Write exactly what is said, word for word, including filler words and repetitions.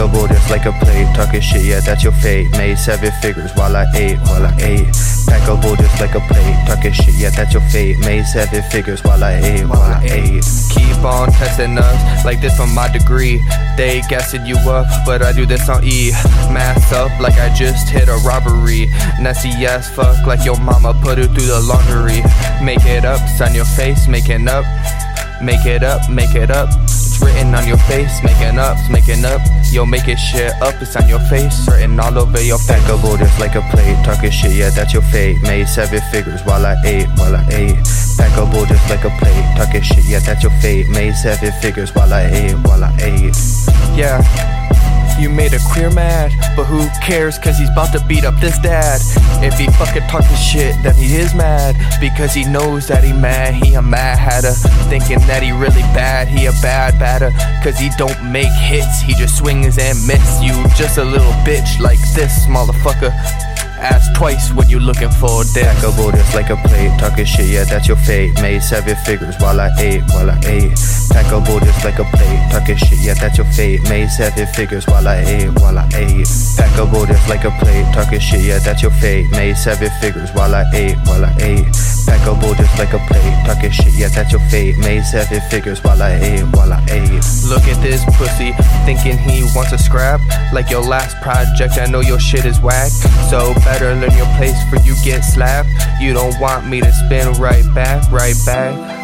Packable just like a plate, talking shit, yeah, that's your fate. Made seven figures while I ate, while I ate. Packable just like a plate, talking shit, yeah, that's your fate. Made seven figures while I ate, while I ate. Keep on testing us like this from my degree. They guessing you up, but I do this on E. Mass up like I just hit a robbery. Nasty ass fuck like your mama put it through the laundry. Make it up, sign your face, making up. Make it up, make it up. It's written on your face, making up, making up. Yo, make it shit up, it's on your face, written all over your face. Packable just like a plate, talking shit, yeah, that's your fate. Made seven figures while I ate, while I ate. Packable just like a plate, talking shit, yeah, that's your fate. Made seven figures while I ate, while I ate. Yeah, you made a queer mad, but who cares, cause he's about to beat up this dad. If he fucking talking shit, then he is mad, because he knows that he mad. He a mad hatter, thinking that he really bad. He a bad batter, cause he don't make hits, he just swings and miss. You just a little bitch like this, motherfucker. Ask twice when you looking for this. Packable just like a plate, talking shit, yeah, that's your fate. Made seven figures while I ate, while I ate. Packable just like a plate, talking shit, yeah, that's your fate. Made seven figures while I ate, while I ate. Packable just like a plate, talking shit, yeah, that's your fate. Made seven figures while I ate, while I ate. Packable just like a plate, talking shit, yeah, that's your fate. Made seven figures while I ate, while I ate. Look at this pussy, thinking he wants a scrap. Like your last project, I know your shit is whack. So better learn your place for you get slapped. You don't want me to spin right back, right back.